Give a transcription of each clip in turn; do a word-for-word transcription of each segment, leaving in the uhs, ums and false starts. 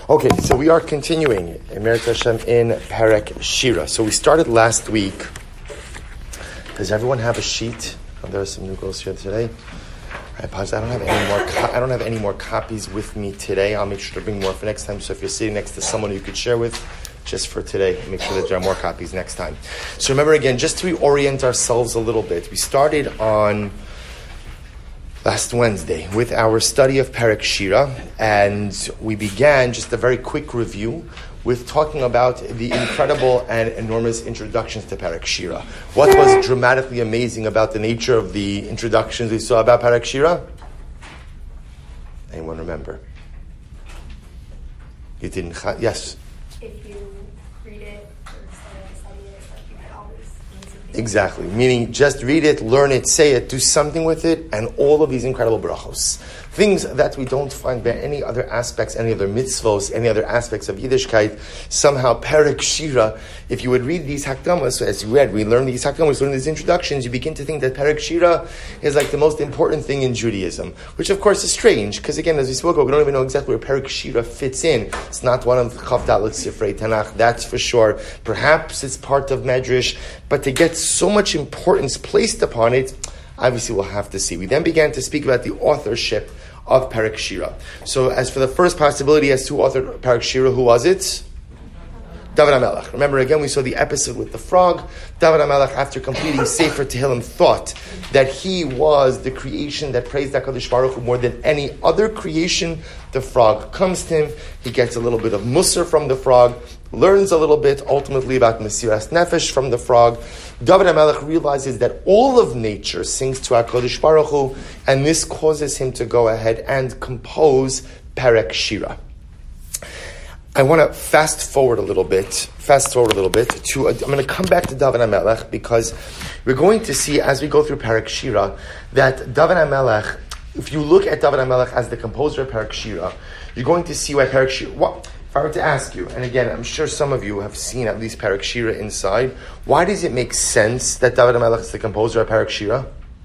Okay, so we are continuing Emerit Hashem in Perek Shira. So we started last week. Does everyone have a sheet? Oh, there are some new girls here today. I apologize. I don't have any more. Co- I don't have any more copies with me today. I'll make sure to bring more for next time. So if you're sitting next to someone you could share with, just for today, make sure that there are more copies next time. So remember again, just to reorient ourselves a little bit, we started on last Wednesday with our study of Perek Shira, and we began just a very quick review with talking about the incredible and enormous introductions to Perek Shira. What was dramatically amazing about the nature of the introductions we saw about Perek Shira? Anyone remember? You didn't? Yes? If you read it or study it, it's like you can always learn something. Exactly. Meaning just read it, learn it, say it, do something with it, and all of these incredible brachos. Things that we don't find by any other aspects, any other mitzvos, any other aspects of Yiddishkeit. Somehow, Perek Shira, if you would read these hakdamas, so as you read, we learn these hakdamas, learn these introductions, you begin to think that Perek Shira is like the most important thing in Judaism, which of course is strange, because again, as we spoke about, we don't even know exactly where Perek Shira fits in. It's not one of the Chav Dalet Sifrei Tanakh, that's for sure. Perhaps it's part of Medrash, but to get so much importance placed upon it, obviously we'll have to see. We then began to speak about the authorship of Perek Shira. So as for the first possibility as to author Perek Shira, who was it? David HaMelech. Remember again, we saw the episode with the frog. David HaMelech, after completing Sefer Tehillim, thought that he was the creation that praised HaKadosh Baruch Hu more than any other creation. The frog comes to him. He gets a little bit of musar from the frog, learns a little bit ultimately about Mesiras Nefesh from the frog. David HaMelech realizes that all of nature sings to HaKadosh Baruch Hu, and this causes him to go ahead and compose Perek Shira. I want to fast forward a little bit, fast forward a little bit to, I'm going to come back to David HaMelech because we're going to see as we go through Perek Shira that David HaMelech, if you look at David HaMelech as the composer of Perek Shira, you're going to see why Perek Shira, what, if I were to ask you, and again, I'm sure some of you have seen at least Perek Shira inside, why does it make sense that David HaMelech is the composer of Perek Shira?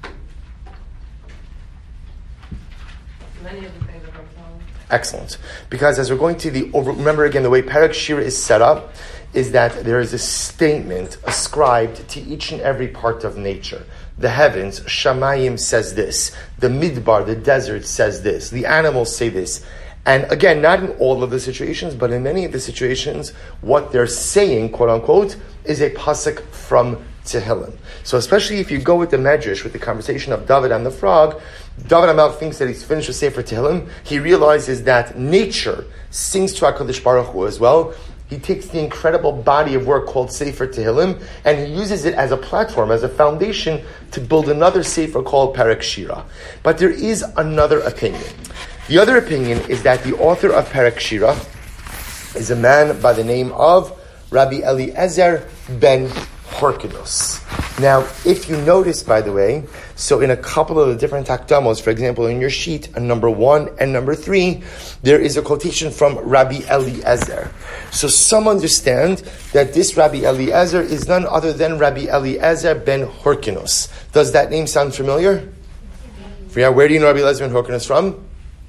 Many of the things are from songs. Excellent. Because as we're going to the, remember again, the way Perek Shira is set up is that there is a statement ascribed to each and every part of nature. The heavens, Shamayim says this. The Midbar, the desert says this. The animals say this. And again, not in all of the situations, but in many of the situations, what they're saying, quote unquote, is a pasuk from Tehillim. So especially if you go with the Medrash, with the conversation of David and the frog, David HaMelech thinks that he's finished with Sefer Tehillim. He realizes that nature sings to HaKadosh Baruch Hu as well. He takes the incredible body of work called Sefer Tehillim, and he uses it as a platform, as a foundation, to build another Sefer called Perek Shira. But there is another opinion. The other opinion is that the author of Perek Shira is a man by the name of Rabbi Eliezer ben Horkinos. Now, if you notice, by the way, so in a couple of the different takdamos, for example, in your sheet, on number one and number three, there is a quotation from Rabbi Eliezer. So some understand that this Rabbi Eliezer is none other than Rabbi Eliezer ben Horkinos. Does that name sound familiar? Yeah, where do you know Rabbi Eliezer ben Horkinos from?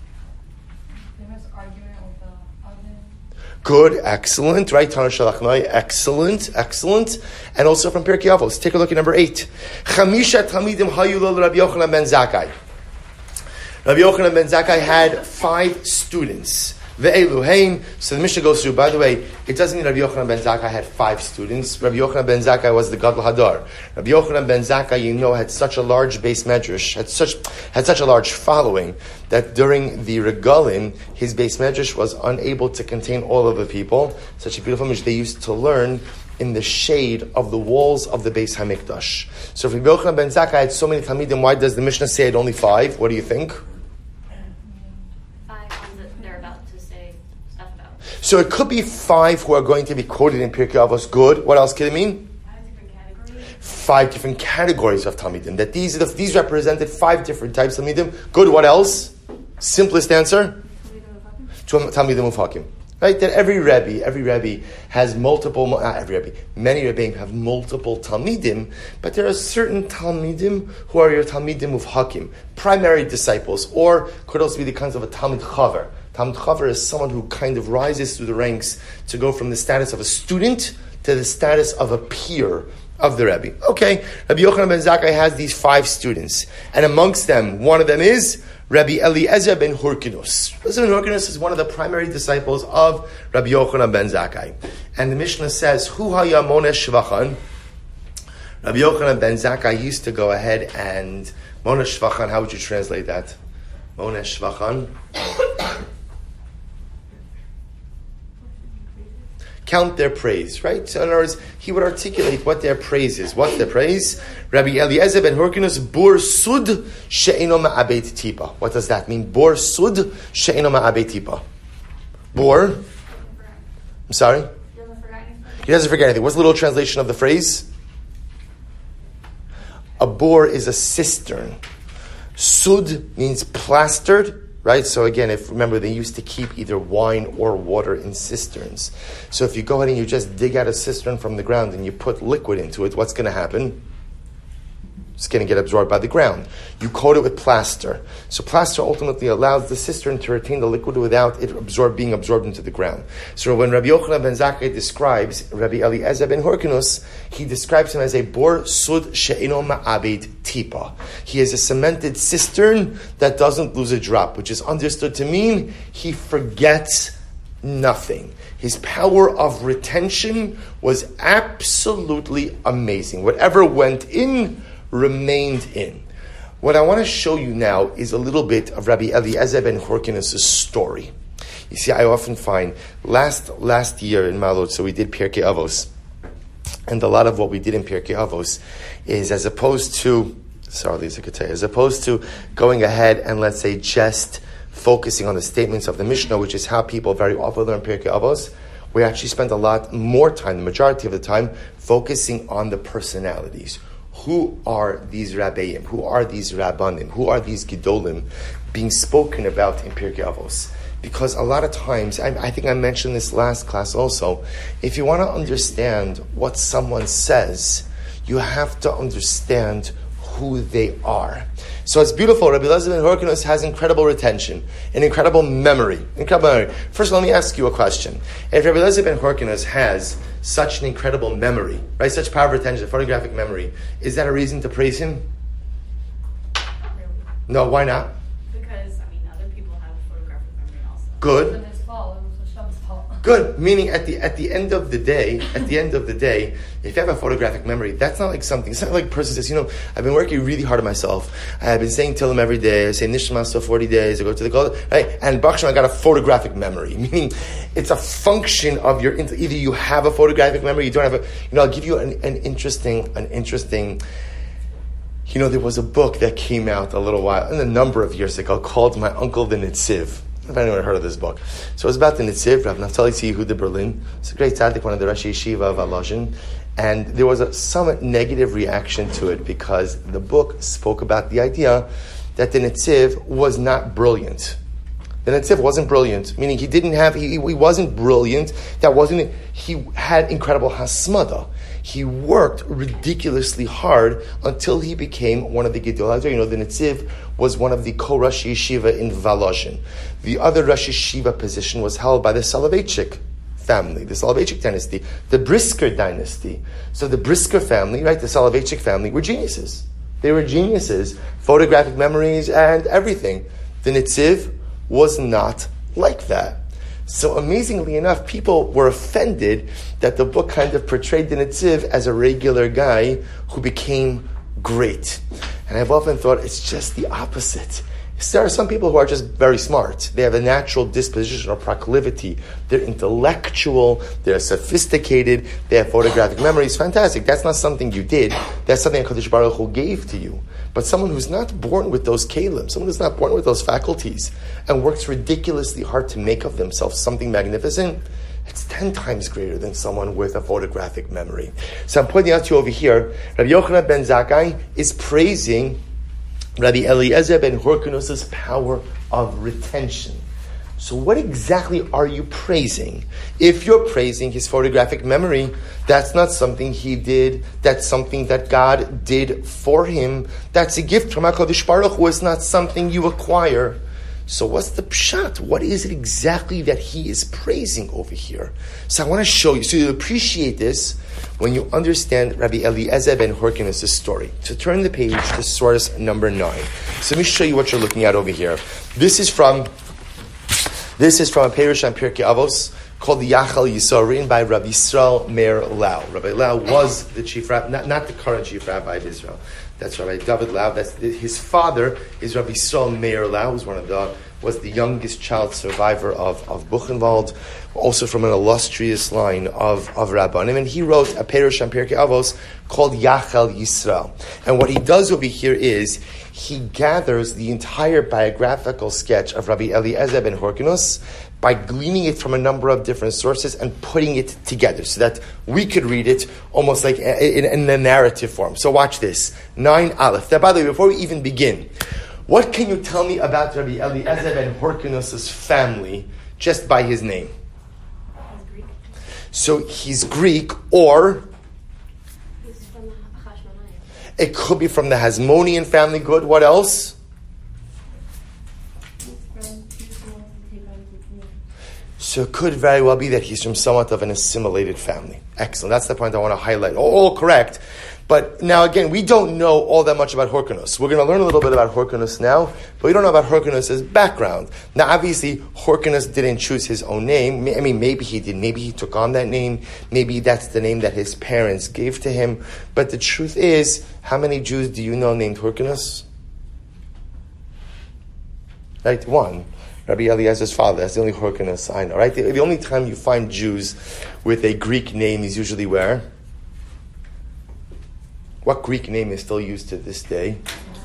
Good, excellent, right? Tana Shalachnai, excellent, excellent. And also from Pirkei Avos. Take a look at number eight. Chamisha Talmidim Hayu lo Rabbi Yochanan ben Zakkai. Rabbi Yochanan ben Zakkai had five students. Ve'eluheim. So the Mishnah goes through, by the way, it doesn't mean Rabbi Yochanan ben Zakkai had five students. Rabbi Yochanan ben Zakkai was the Gadol Hadar. Rabbi Yochanan ben Zakkai, you know, had such a large base medrash, had such had such a large following, that during the Regalim, his base medrash was unable to contain all of the people. Such a beautiful image they used to learn in the shade of the walls of the Beis Hamikdash. So if Rabbi Yochanan ben Zakkai had so many Talmidim, why does the Mishnah say it only five? What do you think? So it could be five who are going to be quoted in Pirkei Avos. Good. What else could it mean? Five different categories. Five different categories of Talmidim. That these are the, these represented five different types of Talmidim. Good. What else? Simplest answer? Talmidim Mufhakim. Right? That every Rebbe, every Rebbe has multiple, not every Rebbe, many Rebbeim have multiple Talmidim, but there are certain Talmidim who are your Talmidim Mufhakim, primary disciples, or could also be the kinds of a Talmid Chaver. Talmid Chaver is someone who kind of rises through the ranks to go from the status of a student to the status of a peer of the Rebbe. Okay, Rabbi Yochanan ben Zakkai has these five students, and amongst them, one of them is Rabbi Eliezer ben Hyrcanus. Eliezer ben Hyrcanus is one of the primary disciples of Rabbi Yochanan ben Zakkai. And the Mishnah says, Hu haya moneh shvachan. Rabbi Yochanan ben Zakkai used to go ahead and, moneh shvachan, how would you translate that? Moneh shvachan. Count their praise, right? So in other words, he would articulate what their praise is. What's their praise? Rabbi Eliezer ben Hyrcanus, Bor Sud she'eno ma'abed tipa. What does that mean? Bor Sud she'eno ma'abed tipa. Bor? I'm sorry? He doesn't forget anything. What's the little translation of the phrase? A bore is a cistern. Sud means plastered. Right? So again, if remember, they used to keep either wine or water in cisterns. So if you go ahead and you just dig out a cistern from the ground and you put liquid into it, what's going to happen? It's going to get absorbed by the ground. You coat it with plaster. So plaster ultimately allows the cistern to retain the liquid without it absorb, being absorbed into the ground. So when Rabbi Yochanan ben Zakkai describes Rabbi Eliezer ben Hyrcanus, he describes him as a bor sud she'eno ma'abed tipa. He is a cemented cistern that doesn't lose a drop, which is understood to mean he forgets nothing. His power of retention was absolutely amazing. Whatever went in, remained in. What I want to show you now is a little bit of Rabbi Eliezer ben Hyrcanus' story. You see, I often find, last last year in Malot, so we did Pirkei Avos, and a lot of what we did in Pirkei Avos is as opposed to, sorry Lisa could tell you, as opposed to going ahead and let's say just focusing on the statements of the Mishnah, which is how people very often learn Pirkei Avos, we actually spent a lot more time, the majority of the time, focusing on the personalities. Who are these Rabbeim? Who are these Rabbanim? Who are these Gedolim being spoken about in Pirkei Avos? Because a lot of times, I, I think I mentioned this last class also, if you want to understand what someone says, you have to understand who they are. So it's beautiful. Rabbi Eliezer ben Hyrcanus has incredible retention, an incredible memory. Incredible memory. First, let me ask you a question. If Rabbi Eliezer ben Hyrcanus has such an incredible memory, right, such power of retention, photographic memory, is that a reason to praise him? Not really. No, why not? Because, I mean, other people have photographic memory also. Good. It wasn't his fault. It was Hashem's fault. Good. Meaning, at the at the end of the day, at the end of the day, if you have a photographic memory, that's not like something. It's not like a person says, you know, I've been working really hard on myself. I've been saying Tillim every day. I say Nishmas for forty days. I go to the Kodesh, right? And Baruch Hashem, I got a photographic memory. Meaning, it's a function of your. Either you have a photographic memory, you don't have a. You know, I'll give you an, an interesting, an interesting. You know, there was a book that came out a little while, a number of years ago, called My Uncle the Nitziv. If anyone heard of this book. So it's about the Nitziv, Rav Naftali Yehuda Berlin. It's a great tzaddik, one of the Rashi Yeshiva of Alozhin. And there was a somewhat negative reaction to it because the book spoke about the idea that the Nitziv was not brilliant. The Nitziv wasn't brilliant, meaning he didn't have, he, he wasn't brilliant, that wasn't, he had incredible hasmada. He worked ridiculously hard until he became one of the Gedolei. You know, the Nitziv was one of the co-Rosh Yeshiva in Volozhin. The other Rosh Yeshiva position was held by the Soloveitchik family, the Soloveitchik dynasty, the Brisker dynasty. So the Brisker family, right, the Soloveitchik family, were geniuses. They were geniuses, photographic memories and everything. The Nitziv was not like that. So amazingly enough, people were offended that the book kind of portrayed the Nitziv as a regular guy who became great. And I've often thought it's just the opposite. There are some people who are just very smart. They have a natural disposition or proclivity. They're intellectual, they're sophisticated, they have photographic memories. Fantastic. That's not something you did. That's something HaKadosh Baruch Hu gave to you. But someone who's not born with those kalim, someone who's not born with those faculties, and works ridiculously hard to make of themselves something magnificent, it's ten times greater than someone with a photographic memory. So I'm pointing out to you over here, Rabbi Yochanan ben Zakkai is praising Rabbi Eliezer ben Hyrcanus' power of retention. So what exactly are you praising? If you're praising his photographic memory, that's not something he did. That's something that God did for him. That's a gift from HaKadosh Baruch Hu. It's not something you acquire. So what's the pshat? What is it exactly that he is praising over here? So I want to show you, so you appreciate this when you understand Rabbi Eliezer ben Horkinus' story. So turn the page to source number nine. So let me show you what you're looking at over here. This is from, this is from a Perush on Pirkei Avos called the Yachal Yisrael, written by Rabbi Yisrael Meir Lau. Rabbi Lau was the chief rabbi, not, not the current chief rabbi of Israel. That's Rabbi David Lau. That's his father is Rabbi Yisrael Meir Lau, who's one of the was the youngest child survivor of, of Buchenwald, also from an illustrious line of, of Rabbanim. And he wrote a Perush on Pirkei Avos called Yachal Yisrael. And what he does over here is he gathers the entire biographical sketch of Rabbi Eliezer ben Horkinus by gleaning it from a number of different sources and putting it together so that we could read it almost like in, in a narrative form. So watch this. nine Aleph. Now, by the way, before we even begin, what can you tell me about Rabbi Eliezer ben Horkinus' family just by his name? He's Greek. So he's Greek, or He's from the Hashmonaim. it could be from the Hasmonean family. Good. What else? He's from people who take on the community. So it could very well be that he's from somewhat of an assimilated family. Excellent. That's the point I want to highlight. All, all correct. But now again, we don't know all that much about Horkinus. We're going to learn a little bit about Horkinus now, but we don't know about Horkinus' background. Now obviously, Horkinus didn't choose his own name. I mean, maybe he did. Maybe he took on that name. Maybe that's the name that his parents gave to him. But the truth is, how many Jews do you know named Horkinus? Right, one. Rabbi Eliezer's father. That's the only Horkinus I know, right? The, the only time you find Jews with a Greek name is usually where? What Greek name is still used to this day?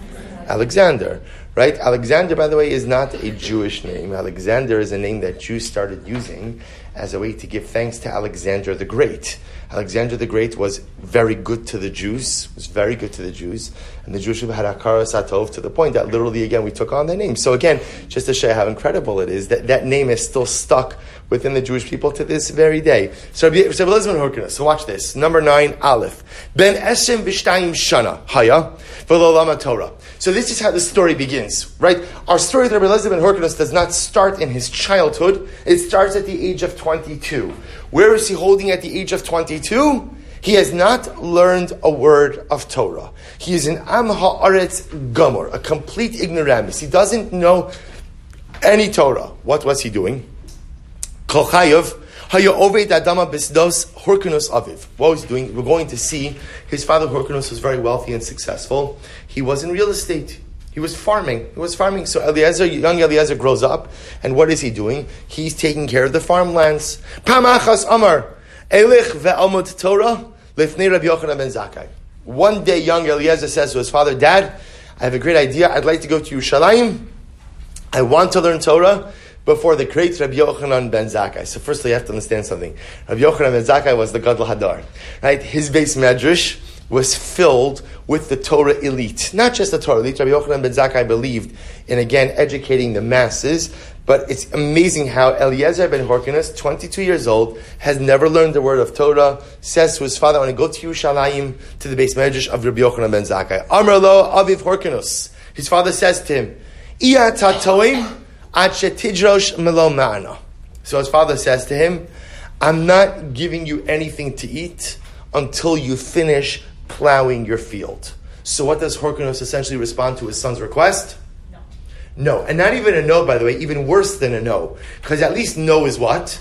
Alexander, right? Alexander, by the way, is not a Jewish name. Alexander is a name that Jews started using as a way to give thanks to Alexander the Great. Alexander the Great was very good to the Jews, was very good to the Jews, and the Jewish people had Akara Satov to the point that literally, again, we took on their name. So again, just to show you how incredible it is, that that name is still stuck within the Jewish people to this very day. So Rabbi Eliezer ben Horkinus, so watch this. Number nine, Aleph. Ben Eshem V'Shtayim Shana, Haya, V'lo Lama Torah. So this is how the story begins, right? Our story with Rabbi Eliezer ben Horkinus does not start in his childhood. It starts at the age of twenty-two. Where is he holding at the age of twenty-two? He has not learned a word of Torah. He is an Am Ha'aretz Gomor, a complete ignoramus. He doesn't know any Torah. What was he doing? Kol Chayav, Haya Oved Adama Bisdos Horkinus Aviv. What was he doing? We're going to see his father Horkinus was very wealthy and successful. He was in real estate. He was farming. He was farming. So Eliezer, young Eliezer grows up, and what is he doing? He's taking care of the farmlands. Pamachas Amar, Elich ve'almud Torah, lifnei Rabbi Yochanan ben Zakkai. One day, young Eliezer says to his father, Dad, I have a great idea. I'd like to go to Yerushalayim. I want to learn Torah before the great Rabbi Yochanan ben Zakkai. So firstly, you have to understand something. Rabbi Yochanan ben Zakkai was the Gadol Hadar. Right? His base medrash was filled with the Torah elite. Not just the Torah elite. Rabbi Yochanan ben Zakkai believed in, again, educating the masses. But it's amazing how Eliezer ben Horkinus, twenty-two years old, has never learned the word of Torah, says to his father, I want to go to Yerushalayim, to the base medrash of Rabbi Yochanan ben Zakkai. Amar lo aviv Horkinus. His father says to him, Iya tatoim ad shetidrosh melo ma'ana. So his father says to him, I'm not giving you anything to eat until you finish plowing your field. So what does Horkinus essentially respond to his son's request? No. No. And not even a no, by the way, even worse than a no. Because at least no is what?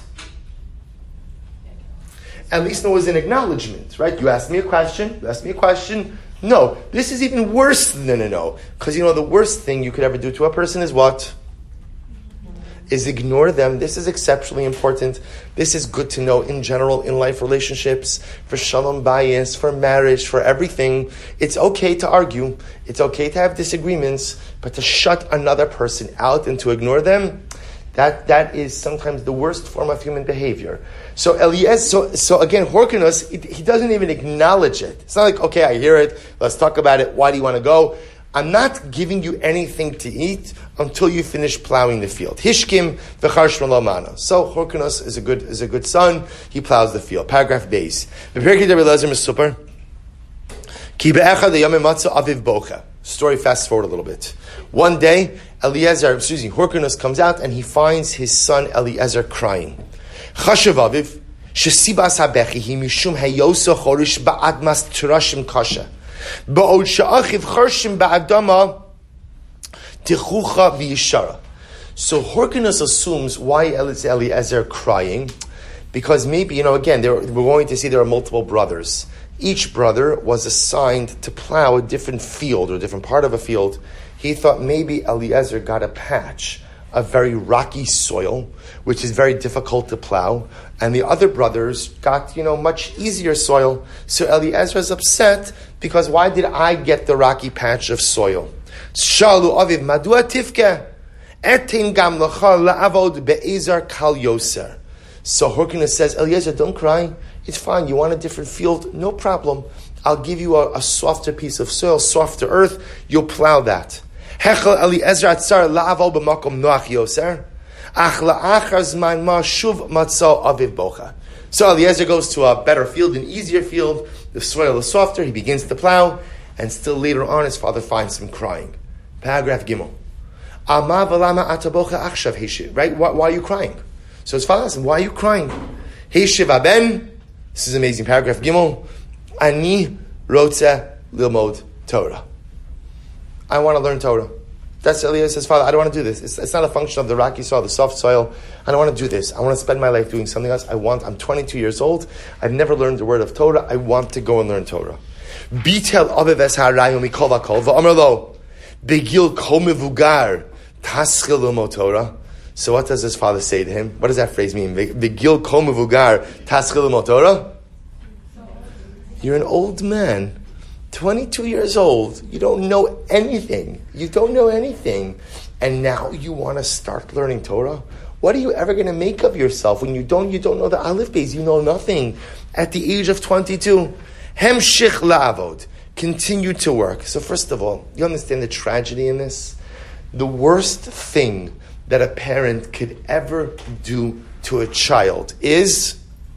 At least no is an acknowledgement, right? You asked me a question, you asked me a question, no. This is even worse than a no. Because you know, the worst thing you could ever do to a person is what? Is ignore them. This is exceptionally important. This is good to know in general in life relationships, for shalom bayis, for marriage, for everything. It's okay to argue. It's okay to have disagreements, but to shut another person out and to ignore them, that that is sometimes the worst form of human behavior. So Eliezer, so, so again, Horkinus, it, he doesn't even acknowledge it. It's not like, okay, I hear it, let's talk about it, why do you want to go? I'm not giving you anything to eat until you finish plowing the field. Hishkim v'charshon lo mana. So Horkinus is a good is a good son. He plows the field. Paragraph base. Story fast forward a little bit. One day, Eliezer, excuse me, Hyrcanus comes out and he finds his son Eliezer crying. Chashav aviv, shesibas habechi mishum hayosa chorish ba'admas trashim kasha. Ba'od sha'achiv charshim ba'adama tichucha v'yishara. So Hyrcanus assumes why is Eliezer crying? Because maybe, you know, again, there, we're going to see there are multiple brothers. Each brother was assigned to plow a different field or a different part of a field. He thought maybe Eliezer got a patch of very rocky soil, which is very difficult to plow, and the other brothers got, you know, much easier soil. So Eliezer is upset because why did I get the rocky patch of soil? Shalu aviv madua tifke etin gam lecha la'avod be'ezar kal yoser. So Hyrcanus says, Eliezer, don't cry. It's fine. You want a different field? No problem. I'll give you a, a softer piece of soil, softer earth. You'll plow that. Hechel Eliezer atzar la'avol b'makom noach yoser. Ach la'achar zman ma shuv matzah aviv bocha. So Eliezer goes to a better field, an easier field. The soil is softer. He begins to plow. And still later on, his father finds him crying. Paragraph Gimel. Ama v'lama atabocha achshav heshiv. Right? Why, why are you crying? So his father asked him, why are you crying? Heshiv aben. This is amazing. Paragraph Gimel. Ani rotze lilmod Torah. I want to learn Torah. That's Eliezer says, Father, I don't want to do this. It's, it's not a function of the rocky soil, the soft soil. I don't want to do this. I want to spend my life doing something else. I want, I'm twenty-two years old. I've never learned the word of Torah. I want to go and learn Torah. Bitel aviv harayim mikol vakol v'amar lo begil kol mevugar taschil lilmod Torah. So what does his father say to him? What does that phrase mean? Begil kol mevugar taschil lilmod Torah. You're an old man. twenty-two years old, you don't know anything. You don't know anything. And now you want to start learning Torah? What are you ever going to make of yourself when you don't, you don't know the Aleph Beis? You know nothing. At the age of twenty-two, Hemshich la'avod, continue to work. So first of all, you understand the tragedy in this? The worst thing that a parent could ever do to a child is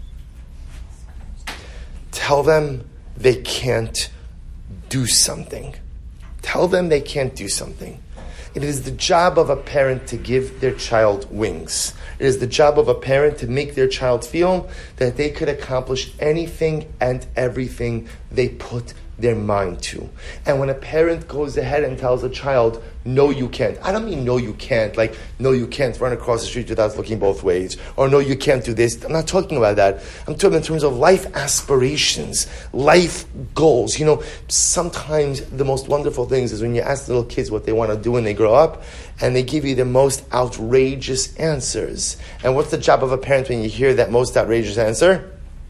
tell them they can't do something. Tell them they can't do something. It is the job of a parent to give their child wings. It is the job of a parent to make their child feel that they could accomplish anything and everything they put their mind to. And when a parent goes ahead and tells a child, no, you can't. I don't mean no, you can't. Like, no, you can't run across the street without looking both ways. Or no, you can't do this. I'm not talking about that. I'm talking in terms of life aspirations, life goals. You know, sometimes the most wonderful things is when you ask little kids what they want to do when they grow up, and they give you the most outrageous answers. And what's the job of a parent when you hear that most outrageous answer?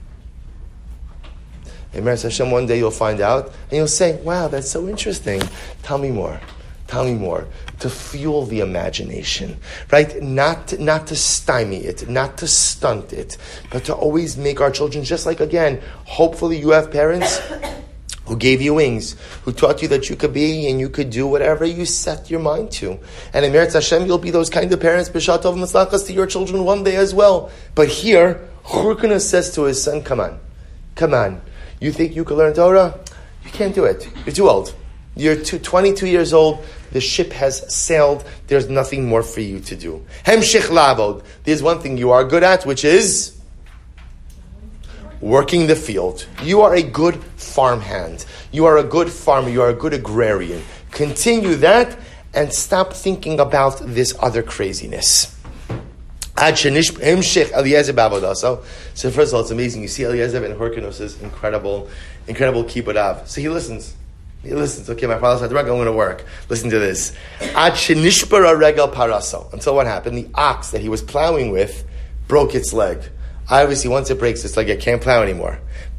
And Meretz Hashem, one day you'll find out, and you'll say, wow, that's so interesting. Tell me more. Tell me more. To fuel the imagination, right? Not to, not to stymie it, not to stunt it, but to always make our children, just like, again, hopefully you have parents who gave you wings, who taught you that you could be and you could do whatever you set your mind to. And in Meretz Hashem, you'll be those kind of parents, B'shat Tov Matzlachas, to your children one day as well. But here, Hyrcanus says to his son, come on, come on. You think you can learn Torah? You can't do it. You're too old. You're two, twenty-two years old. The ship has sailed. There's nothing more for you to do. Hemshich la'avod. There's one thing you are good at, which is working the field. You are a good farmhand. You are a good farmer. You are a good agrarian. Continue that and stop thinking about this other craziness. So first of all, it's amazing. You see Eliezer and Hyrcanus' incredible, incredible kibbud av. So he listens. He listens. Okay, my father said, I'm going to work. Listen to this. Until what happened? The ox that he was plowing with broke its leg. Obviously, once it breaks its leg, it can't plow anymore.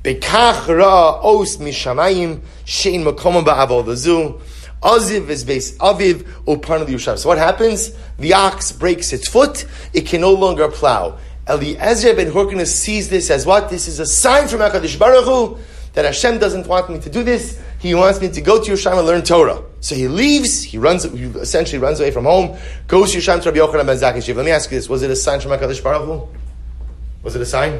Aziv is base Aviv Uparna Yushav. So what happens? The ox breaks its foot, it can no longer plow. Eliezer ben Hyrcanus sees this as what? This is a sign from HaKadosh Baruch Hu that Hashem doesn't want me to do this. He wants me to go to Yerushalayim and learn Torah. So he leaves, he runs, he essentially runs away from home, goes to Yerushalayim to Rabbi Yochanan ben Zakkai. Let me ask you this, was it a sign from HaKadosh Baruch Hu? Was it a sign?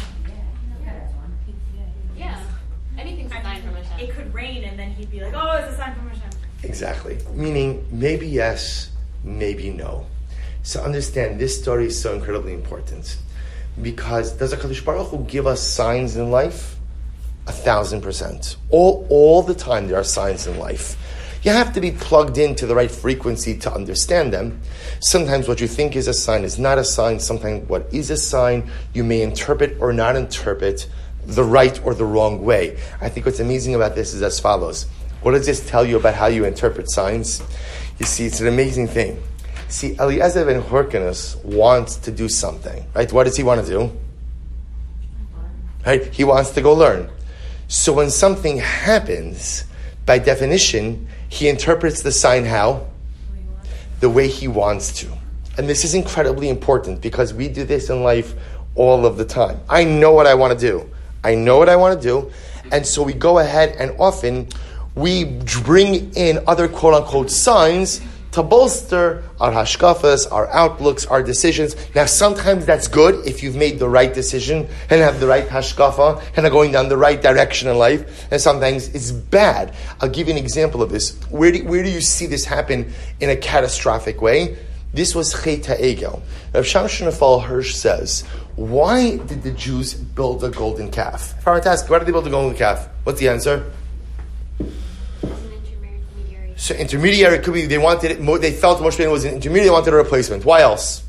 Yeah. Anything's a sign from Hashem. It could rain and then he'd be like, oh, it's a sign from Hashem. Exactly. Meaning, maybe yes, maybe no. So understand, this story is so incredibly important. Because does HaKadosh Baruch Hu give us signs in life? A thousand percent. All, all the time there are signs in life. You have to be plugged into the right frequency to understand them. Sometimes what you think is a sign is not a sign. Sometimes what is a sign, you may interpret or not interpret the right or the wrong way. I think what's amazing about this is as follows. What does this tell you about how you interpret signs? You see, it's an amazing thing. See, Eliezer ben Hyrcanus wants to do something, right? What does he want to do? Right? He wants to go learn. So when something happens, by definition, he interprets the sign how? The way he wants to. And this is incredibly important because we do this in life all of the time. I know what I want to do. I know what I want to do. And so we go ahead and often we bring in other quote-unquote signs to bolster our hashkafas, our outlooks, our decisions. Now, sometimes that's good if you've made the right decision and have the right hashkafa and are going down the right direction in life. And sometimes it's bad. I'll give you an example of this. Where do, where do you see this happen in a catastrophic way? This was Chet HaEgel. Rav Shamshon Raphael Hirsch says, why did the Jews build a golden calf? If I were to ask, why did they build a golden calf? What's the answer? So intermediary could be, they wanted it, they felt Moshe Rabbeinu was an intermediary, they wanted a replacement. Why else?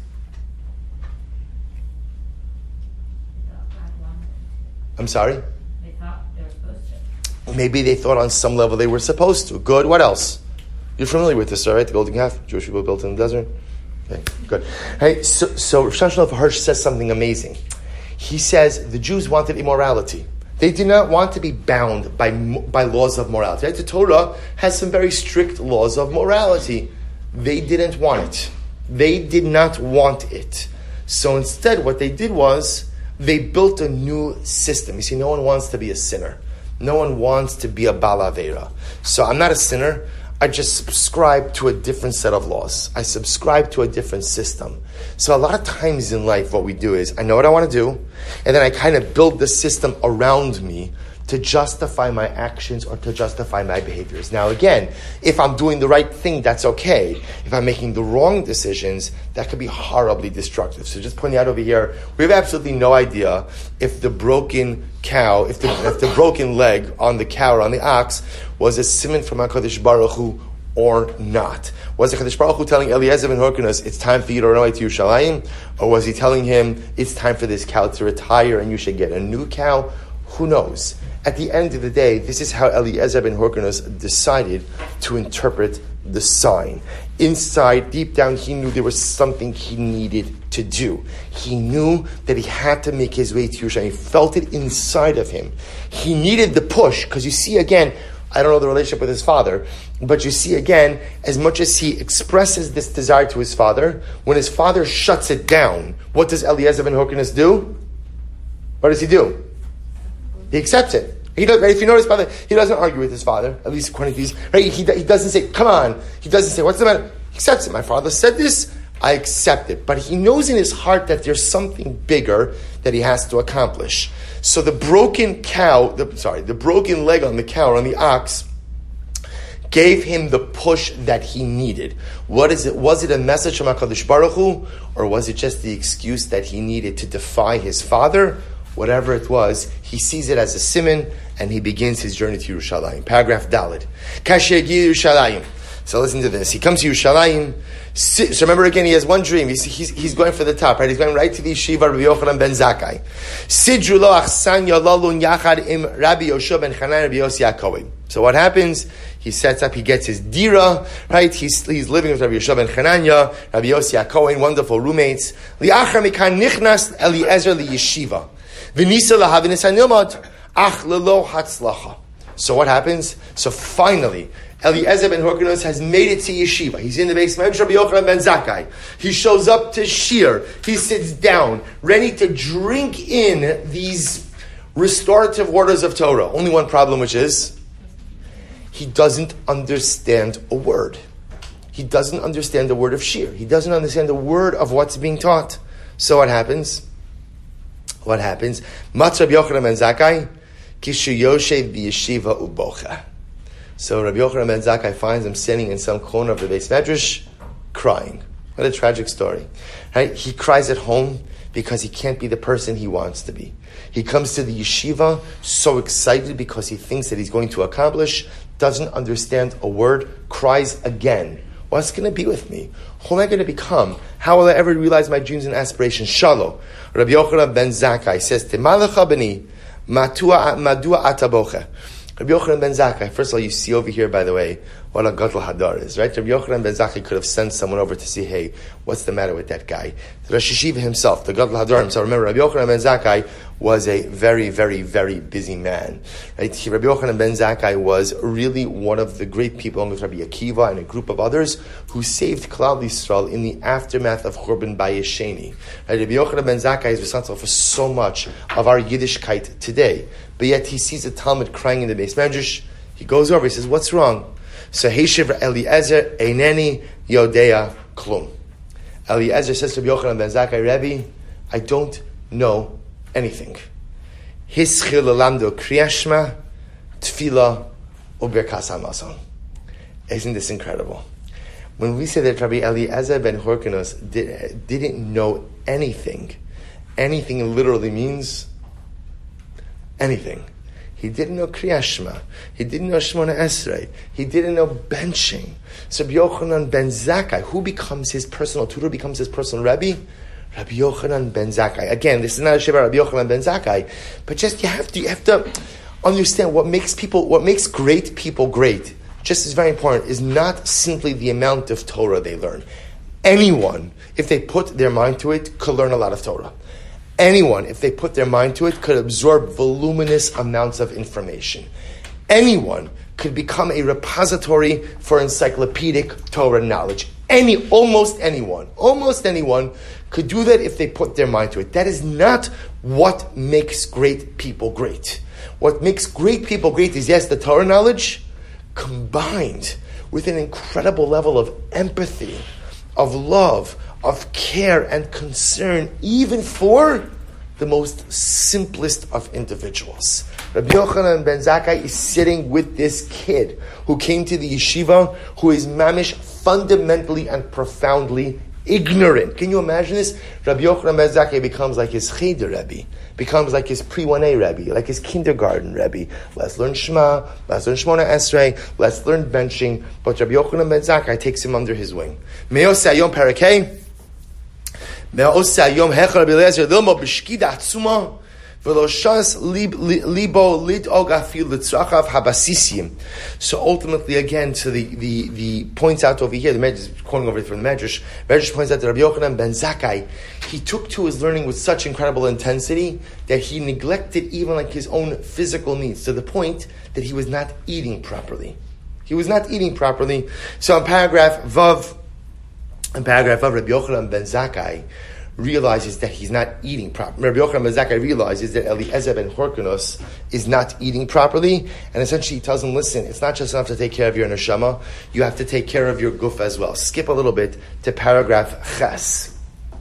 I'm sorry? They thought they were supposed to. Maybe they thought on some level they were supposed to. Good. What else? You're familiar with this, all right? The golden calf, Jewish people built in the desert. Okay, good. Hey, so, so Rav Shamshon Raphael Hirsch says something amazing. He says the Jews wanted immorality. They did not want to be bound by by laws of morality. Right? The Torah has some very strict laws of morality. They didn't want it. They did not want it. So instead, what they did was they built a new system. You see, no one wants to be a sinner. No one wants to be a balavera. So I'm not a sinner. I just subscribe to a different set of laws. I subscribe to a different system. So a lot of times in life, what we do is, I know what I want to do, and then I kind of build the system around me to justify my actions or to justify my behaviors. Now again, if I'm doing the right thing, that's okay. If I'm making the wrong decisions, that could be horribly destructive. So just pointing out over here, we have absolutely no idea if the broken cow, if the, if the broken leg on the cow or on the ox was a siman from HaKadosh Baruch Hu or not. Was HaKadosh Baruch Hu telling Eliezer ben Hyrcanus, it's time for you to run away to Yerushalayim? Or was he telling him, it's time for this cow to retire and you should get a new cow? Who knows? At the end of the day, this is how Eliezer ben Hyrcanus decided to interpret the sign. Inside, deep down, he knew there was something he needed to do. He knew that he had to make his way to Yerushalayim. He felt it inside of him. He needed the push, because you see again, I don't know the relationship with his father, but you see again, as much as he expresses this desire to his father, when his father shuts it down, what does Eliezer ben Hyrcanus do? What does he do? He accepts it. He does, right? If you notice, father, he doesn't argue with his father, at least according to these. Right? He, he doesn't say, come on. He doesn't say, what's the matter? He accepts it. My father said this, I accept it. But he knows in his heart that there's something bigger that he has to accomplish. So the broken cow, the, sorry, the broken leg on the cow or on the ox gave him the push that he needed. What is it? Was it a message from HaKadosh Baruch Hu, or was it just the excuse that he needed to defy his father? Whatever it was, he sees it as a siman, and he begins his journey to Yerushalayim. Paragraph Daled. Kasher Yegi Yerushalayim. So listen to this. He comes to Yerushalayim. So remember again, he has one dream. He's, he's, he's going for the top, right? He's going right to the yeshiva Rabbi Yochanan ben Zakkai. Sidru lo achsanya lalun yachad im Rabbi Yoshua ben Chanan Rabbi Yossi HaKohen. So what happens? He sets up, he gets his dira, right? He's, he's living with Rabbi Yoshua ben Chananya, Rabbi Yossi HaKohen, wonderful roommates. Li'achar mikan nichnas Eliezer li yeshiva. V'nisa lahavinis hanilmad, ach lelo hatzlacha. So what happens? So finally, Eliezer ben Hyrcanus has made it to yeshiva. He's in the basement. Rabbi Yochanan ben Zakkai. He shows up to shir. He sits down, ready to drink in these restorative waters of Torah. Only one problem, which is he doesn't understand a word. He doesn't understand the word of shir. He doesn't understand the word of what's being taught. So what happens? What happens? Matz Rabbi Yochanan ben Zakkai, kishu yoshev b'yeshiva ubocha. So Rabbi Yochanan ben Zakkai finds him sitting in some corner of the Beis Medrash, crying. What a tragic story. Right? He cries at home because he can't be the person he wants to be. He comes to the yeshiva so excited because he thinks that he's going to accomplish, doesn't understand a word, cries again. What's going to be with me? Who am I going to become? How will I ever realize my dreams and aspirations? Shalom. Rabbi Yochanan ben Zakkai says, Temalecha beni, madua atabocha. Rabbi Yochanan ben Zakkai, first of all, you see over here, by the way, what a gadol hadar is, right? Rabbi Yochanan ben Zakkai could have sent someone over to see, hey, what's the matter with that guy? The Rosh Yeshiva himself, the gadol hadar himself, remember, Rabbi Yochanan ben Zakkai was a very, very, very busy man, right? He, Rabbi Yochanan ben Zakkai was really one of the great people, along with Rabbi Akiva and a group of others, who saved Klal Yisrael in the aftermath of Churban Bayis Sheni. Right? Rabbi Yochanan ben Zakkai is responsible for so much of our Yiddishkeit today, but yet he sees a Talmud crying in the base medrash. He goes over, he says, what's wrong? So Heshiv Eliezer Eineni Yodea Klum. Eliezer says to Rabbi Yochanan ben Zakkai, Rebbe, I don't know anything. Hischil Lamdo Kriyashma Tfila Uberkas Hamazon. Isn't this incredible? When we say that Rabbi Eliezer ben Horkonos did, didn't know anything, anything literally means anything. He didn't know Kriyat Shema. He didn't know Shemona Esrei. He didn't know benching. So Rabbi Yochanan ben Zakkai, who becomes his personal tutor, becomes his personal Rebbe? Rabbi Yochanan ben Zakkai. Again, this is not a Sheva Rabbi Yochanan ben Zakkai, but just you have to you have to understand what makes people, what makes great people great. Just as very important is not simply the amount of Torah they learn. Anyone, if they put their mind to it, could learn a lot of Torah. Anyone, if they put their mind to it, could absorb voluminous amounts of information. Anyone could become a repository for encyclopedic Torah knowledge. Any, almost anyone, almost anyone could do that if they put their mind to it. That is not what makes great people great. What makes great people great is, yes, the Torah knowledge combined with an incredible level of empathy, of love, of care and concern, even for the most simplest of individuals. Rabbi Yochanan ben Zakkai is sitting with this kid who came to the yeshiva, who is mamish fundamentally and profoundly ignorant. Can you imagine this? Rabbi Yochanan ben Zakkai becomes like his Cheder Rebbe, becomes like his pre one A Rebbe, like his kindergarten Rebbe. Let's learn Shema, let's learn Shemona Esrei, let's learn benching. But Rabbi Yochanan ben Zakkai takes him under his wing. Me'os Hayom Parakeh. Me'os Hayom Hecha Rabbi Eliezer Lilmo B'shkida Atzuma V'lo Shas Libo Lid'og Afil L'tzrachav Habasisim. So ultimately, again, to the, the, the points out over here, the Medrash is quoting over from the Medrash, Medrash points out that Rabbi Yochanan ben Zakkai, he took to his learning with such incredible intensity that he neglected even like his own physical needs, to the point that he was not eating properly. He was not eating properly. So in paragraph Vav, in paragraph Vav, Rabbi Yochanan ben Zakkai realizes that he's not eating properly. Rabbi Yochanan ben Zakkai realizes that Eliezer ben Horkonos is not eating properly, and essentially he tells him, listen, it's not just enough to take care of your neshama, you have to take care of your guf as well. Skip a little bit to paragraph Ches.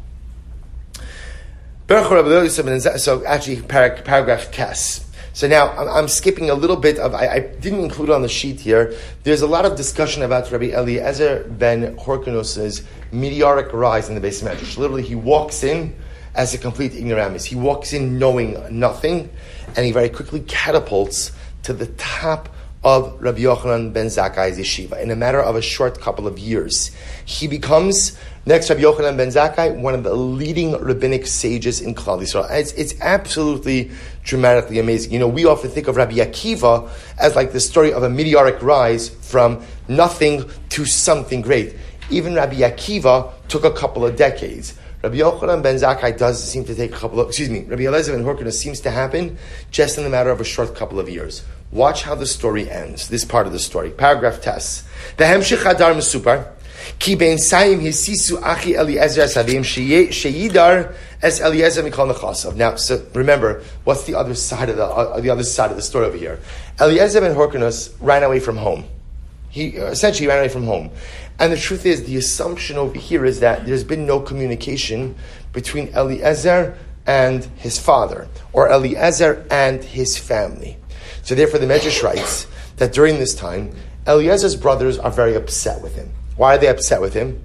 So actually, paragraph Ches. So now, I'm skipping a little bit of, I, I didn't include it on the sheet here. There's a lot of discussion about Rabbi Eliezer ben Horkonos' meteoric rise in the base medrash. Literally, he walks in as a complete ignoramus. He walks in knowing nothing, and he very quickly catapults to the top of Rabbi Yochanan ben Zakkai's yeshiva in a matter of a short couple of years. He becomes, next Rabbi Yochanan ben Zakkai, one of the leading rabbinic sages in Klal Yisrael. It's, it's absolutely dramatically amazing. You know, we often think of Rabbi Akiva as like the story of a meteoric rise from nothing to something great. Even Rabbi Akiva took a couple of decades. Rabbi Yochanan ben Zakkai does seem to take a couple of, excuse me, Rabbi Eliezer ben Horkonos seems to happen just in the matter of a short couple of years. Watch how the story ends, this part of the story. Paragraph Tes. The Hemshich Hadar Mesupar, Ki ben Saim hisisu achi Eliezer sadim sheyidar es Eliezer mikol nechasav. Now, so remember, what's the other side of the uh, the other side of the story over here? Eliezer ben Horkonos ran away from home. He uh, essentially ran away from home. And the truth is, the assumption over here is that there's been no communication between Eliezer and his father, or Eliezer and his family. So therefore the Medrash writes that during this time, Eliezer's brothers are very upset with him. Why are they upset with him?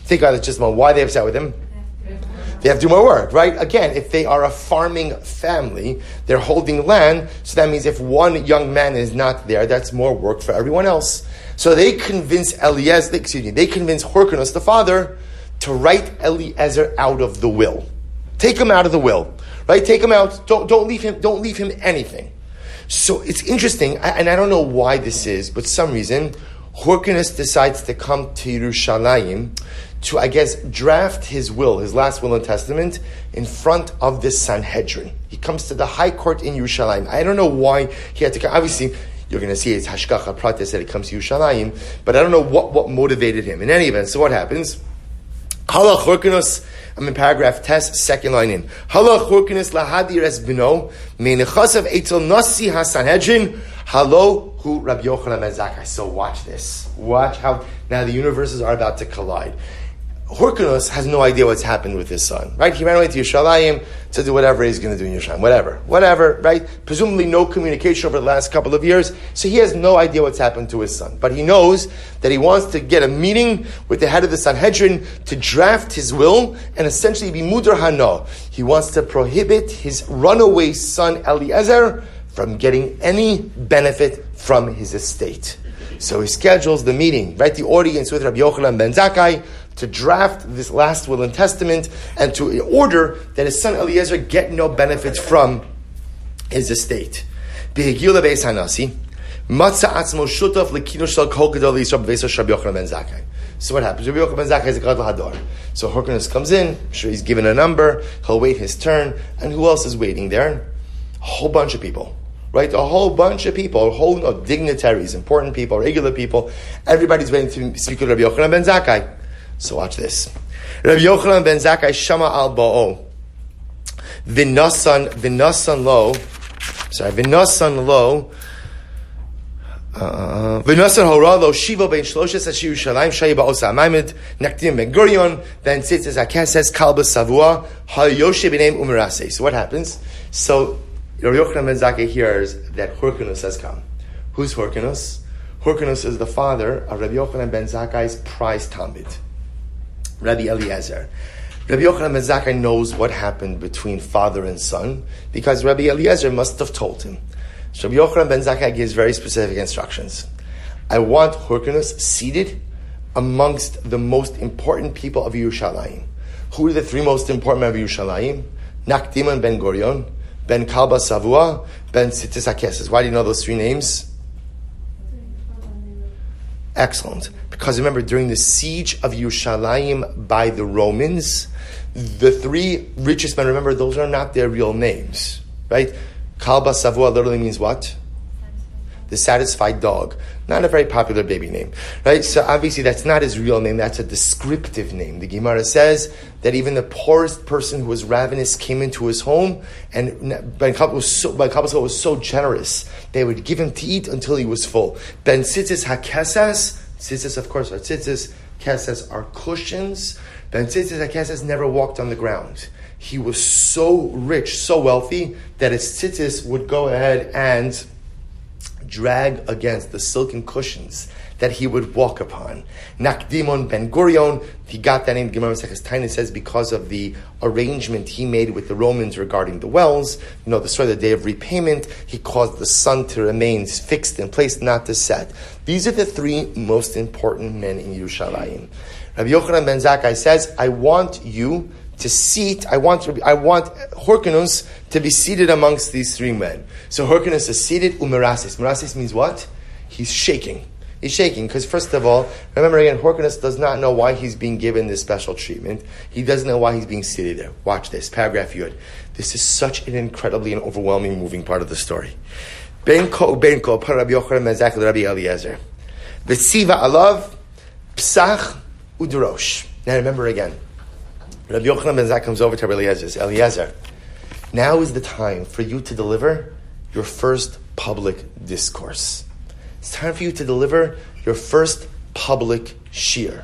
Think about it just a moment. Why are they upset with him? They have to do more work, right? Again, if they are a farming family, they're holding land, so that means if one young man is not there, that's more work for everyone else. So they convince Eliezer, excuse me, they convince Hyrcanus, the father, to write Eliezer out of the will. Take him out of the will, right? Take him out. Don't, don't leave him, don't leave him anything. So it's interesting, and I don't know why this is, but some reason, Hyrcanus decides to come to Yerushalayim to, I guess, draft his will, his last will and testament, in front of the Sanhedrin. He comes to the high court in Yerushalayim. I don't know why he had to come. Obviously, you're going to see it's Hashgacha Pratis that he comes to Yerushalayim, but I don't know what, what motivated him. In any event, so what happens? Halach Hyrcanus, I'm in paragraph test, second line in. Halach Hyrcanus lahadir es bino, me'nechasav etzel nasi hasanhedrin, halo hu Rabbi Yochanan ben Zakkai. So watch this. Watch how, now the universes are about to collide. Hyrcanus has no idea what's happened with his son, right? He ran away to Yerushalayim to do whatever he's going to do in Yerushalayim, whatever, whatever, right? Presumably no communication over the last couple of years, so he has no idea what's happened to his son. But he knows that he wants to get a meeting with the head of the Sanhedrin to draft his will and essentially be mudar hano. He wants to prohibit his runaway son Eliezer from getting any benefit from his estate. So he schedules the meeting, right? The audience with Rabbi Yochanan ben Zakkai to draft this last will and testament and to order that his son Eliezer get no benefits from his estate. So what happens? Rabbi Yochanan ben Zakkai is a gadol hador. So Hyrcanus comes in, I'm sure he's given a number, he'll wait his turn, and who else is waiting there? A whole bunch of people. Right, a whole bunch of people, a whole no, dignitaries, important people, regular people. Everybody's waiting to speak with Rabbi Yochanan ben Zakkai. So watch this. Rabbi Yochanan ben Zakkai shama al bo'o. V'nasan, v'nasan lo. Sorry, v'nasan lo. V'nasan hora lo shiva ben shloshes asher Yerushalayim shayi ba'osa ha'maimed nakdim ben Gurion ben tzitzis hakeses kalba savua ha'yoshe b'neim umirase. So what happens? So Rabbi Yochanan ben Zakkai hears that Hyrcanus has come. Who's Hyrcanus? Hyrcanus is the father of Rabbi Yochanan ben Zakkai's prize talmid, Rabbi Eliezer. Rabbi Yochanan ben Zakkai knows what happened between father and son because Rabbi Eliezer must have told him. So Rabbi Yochanan ben Zakkai gives very specific instructions. I want Hyrcanus seated amongst the most important people of Yerushalayim. Who are the three most important men of Yerushalayim? Nakdim and Ben Gurion, Ben Kalba Savua, Ben Tzitzis HaKeses. Why do you know those three names? Excellent. Because remember, during the siege of Yerushalayim by the Romans, the three richest men, remember, those are not their real names, right? Kalba Savua literally means what? The satisfied dog. Not a very popular baby name, right? So obviously that's not his real name, that's a descriptive name. The Gemara says that even the poorest person who was ravenous came into his home, and Ben Kalba was so, Ben Kalba was so generous, they would give him to eat until he was full. Ben Tzitzis HaKesses, tzitzis of course are tzitzis, kesses are cushions. Ben Tzitzis HaKesses never walked on the ground. He was so rich, so wealthy, that his tzitzis would go ahead and drag against the silken cushions that he would walk upon. Nakdimon ben Gurion, he got that name. Gemara Maseches Taina says because of the arrangement he made with the Romans regarding the wells. You know, the story of the day of repayment, he caused the sun to remain fixed in place, not to set. These are the three most important men in Yerushalayim. Rabbi Yochanan ben Zakkai says, I want you to seat, I want to, I want Hyrcanus to be seated amongst these three men. So Hyrcanus is seated, umerasis. Umerasis means what? He's shaking. He's shaking because first of all, remember again, Hyrcanus does not know why he's being given this special treatment. He doesn't know why he's being seated there. Watch this, paragraph Yud. This is such an incredibly and overwhelming, moving part of the story. Ben ko ben ko par Rabbi Yochanan ben Zakkai Rabbi Eliezer. V'tziva alav psach udrosh. Now remember again, Rabbi Yochanan ben Zakkai comes over to Rabbi Eliezer. Eliezer, now is the time for you to deliver your first public discourse. It's time for you to deliver your first public shir.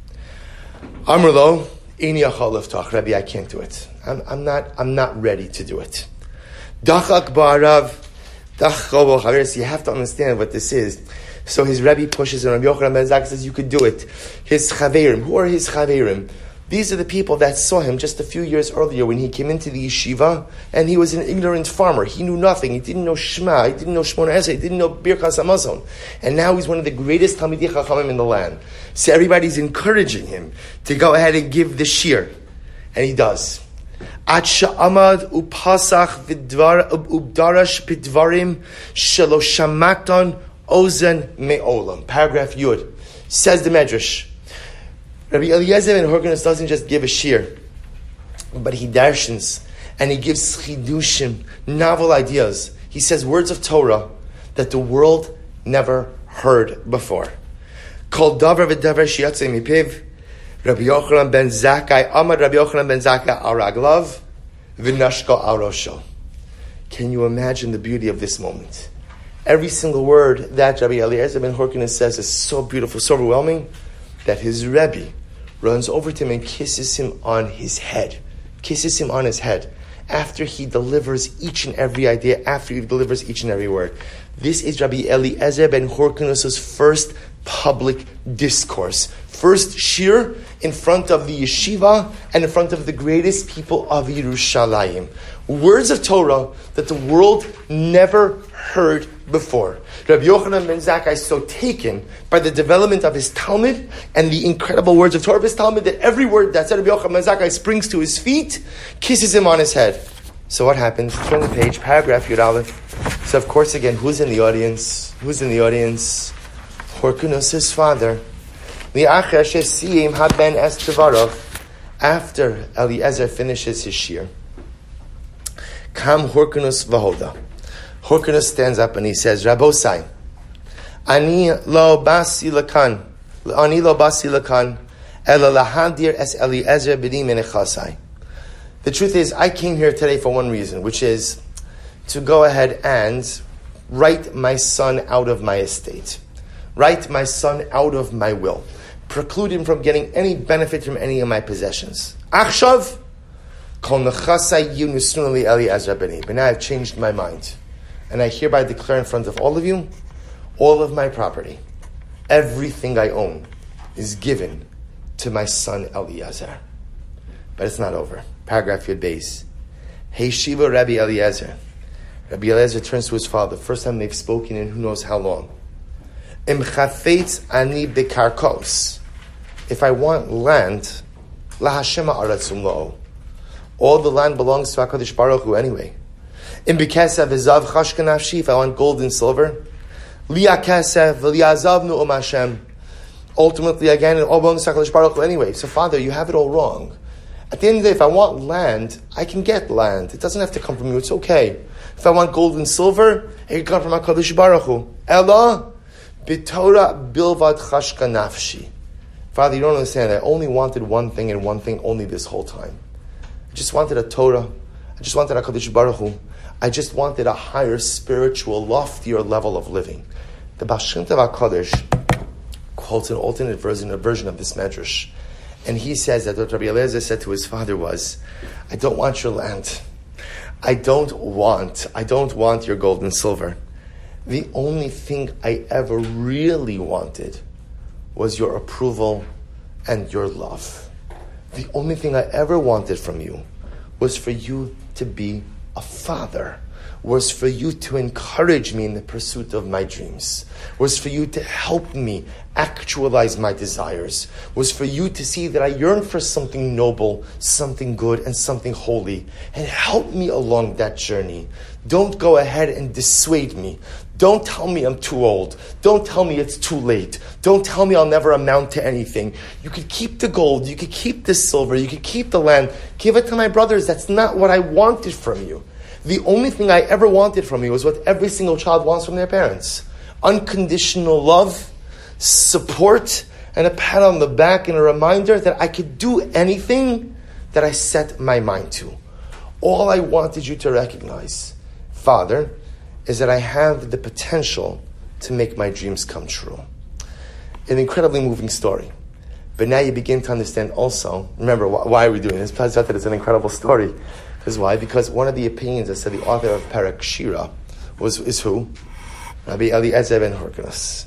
Amrlo, Eini achal leftach, Rabbi, I can't do it. I'm, I'm not. I'm not ready to do it. Dachak ba'arav, dach chobo chaveres. You have to understand what this is. So his Rebbe pushes him. Rabbi Yochanan ben Zakkai says, you could do it. His Chaverim. Who are his Chaverim? These are the people that saw him just a few years earlier when he came into the yeshiva, and he was an ignorant farmer. He knew nothing. He didn't know Shema. He didn't know Shmona Esrei. He didn't know Birkas Hamazon. And now he's one of the greatest Talmidei Chachamim in the land. So everybody's encouraging him to go ahead and give the shir. And he does. At sha'amad upasach v'dvar ubdarash b'dvarim shelo shamatan ozen me'olam. Paragraph Yud. Says the Medrash. Rabbi Eliezer ben Horkanus doesn't just give a shir, but he darshans and he gives chidushim, novel ideas. He says words of Torah that the world never heard before. Kol davar v'davar shiyatzei mipiv. Rabbi Yochanan ben Zakkai, Amad Rabbi Yochanan ben Zakkai al raglav v'nashka al rosho. Can you imagine the beauty of this moment? Every single word that Rabbi Eliezer ben Horkanus says is so beautiful, so overwhelming, that his Rebbe runs over to him and kisses him on his head. Kisses him on his head. After he delivers each and every idea, after he delivers each and every word. This is Rabbi Eliezer ben Horkanus' first public discourse. First shir in front of the yeshiva and in front of the greatest people of Yerushalayim. Words of Torah that the world never heard before. Rabbi Yochanan ben Zakkai is so taken by the development of his Talmud and the incredible words of Torah of his Talmud that every word that said Rabbi Yochanan ben Zakkai springs to his feet, kisses him on his head. So what happens? Turn the page, paragraph Yud Aleph. So of course again, who's in the audience? Who's in the audience? Horkanus' father. After Eliezer finishes his shir, Kam Horkanus v'hoda. Horkanus stands up and he says, Rabosai, Ani lo basi lakan, Ani lo basi lakan, ela lahadir es Eliezer b'di menechasai. The truth is, I came here today for one reason, which is to go ahead and write my son out of my estate. Write my son out of my will. Preclude him from getting any benefit from any of my possessions. Achshav, kol nechasai yu nisnu li Eliezer b'ni. But now I've changed my mind. And I hereby declare in front of all of you, all of my property, everything I own, is given to my son Eliezer. But it's not over. Paragraph Yud Beis. Hey Shiva Rabbi Eliezer. Rabbi Eliezer turns to his father. First time they've spoken in who knows how long. Im chafetz ani bekarkos. If I want land, la Hashema aratzum lo. All the land belongs to HaKadosh Baruch Hu anyway. In b'kesev v'zav chashka nafshi, if I want gold and silver, liya kesev v'liyazav nu'um Hashem. Ultimately, again, it all belongs to HaKadosh Baruch Hu anyway. So, Father, you have it all wrong. At the end of the day, if I want land, I can get land. It doesn't have to come from you. It's okay. If I want gold and silver, it can come from HaKadosh Baruch Hu. Ella b'torah bilvad chashka nafshi. Father, you don't understand. I only wanted one thing and one thing only this whole time. I just wanted a Torah. I just wanted HaKadosh Baruch Hu. I just wanted a higher spiritual, loftier level of living. The Baal Shem Tov HaKadosh quotes an alternate version, a version of this medrash. And he says that what Rabbi Eliezer said to his father was, I don't want your land. I don't want, I don't want your gold and silver. The only thing I ever really wanted was your approval and your love. The only thing I ever wanted from you was for you to be a father, was for you to encourage me in the pursuit of my dreams, was for you to help me actualize my desires, was for you to see that I yearn for something noble, something good, and something holy, and help me along that journey. Don't go ahead and dissuade me. Don't tell me I'm too old. Don't tell me it's too late. Don't tell me I'll never amount to anything. You could keep the gold, you could keep the silver, you could keep the land. Give it to my brothers. That's not what I wanted from you. The only thing I ever wanted from you was what every single child wants from their parents. Unconditional love, support, and a pat on the back and a reminder that I could do anything that I set my mind to. All I wanted you to recognize, Father, is that I have the potential to make my dreams come true. An incredibly moving story. But now you begin to understand also, remember, wh- why are we doing this? Because that it's an incredible story. Because why? Because one of the opinions that said the author of Parak Shira was, is who? Rabbi Eliezer ben Horkanus.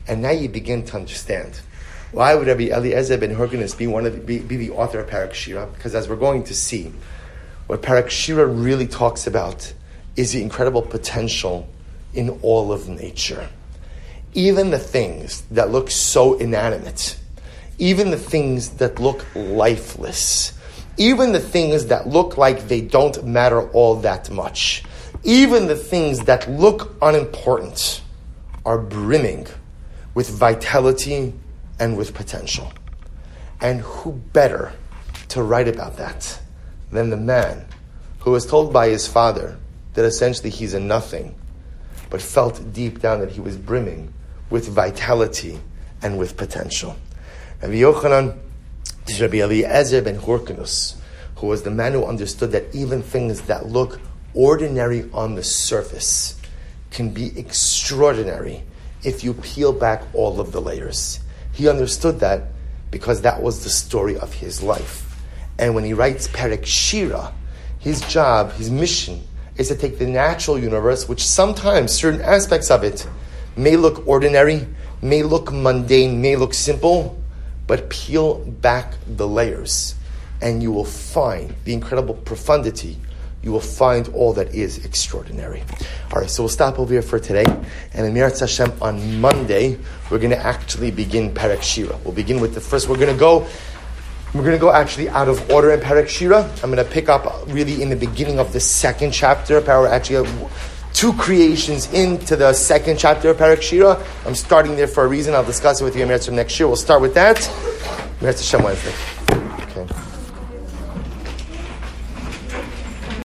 And now you begin to understand. Why would Rabbi Eliezer ben Hyrcanus be one of the, be, be the author of Parak Shira? Because as we're going to see, what Parak Shira really talks about is the incredible potential in all of nature. Even the things that look so inanimate, even the things that look lifeless, even the things that look like they don't matter all that much, even the things that look unimportant are brimming with vitality and with potential. And who better to write about that than the man who was told by his father that essentially he's a nothing, but felt deep down that he was brimming with vitality and with potential. Rabbi Yochanan is Rabbi Eliezer ben Hyrcanus, who was the man who understood that even things that look ordinary on the surface can be extraordinary if you peel back all of the layers. He understood that because that was the story of his life. And when he writes Perek Shira, his job, his mission, is to take the natural universe, which sometimes certain aspects of it may look ordinary, may look mundane, may look simple, but peel back the layers and you will find the incredible profundity. You will find all that is extraordinary. All right, so we'll stop over here for today. And in Mirat Hashem, on Monday, we're going to actually begin Perek Shira. We'll begin with the first. We're going to go We're going to go actually out of order in Perek Shira. I'm going to pick up really in the beginning of the second chapter. We're actually two creations into the second chapter of Perek Shira. I'm starting there for a reason. I'll discuss it with you in Mirat Hashem next year. We'll start with that. Mirat Hashem Wednesday.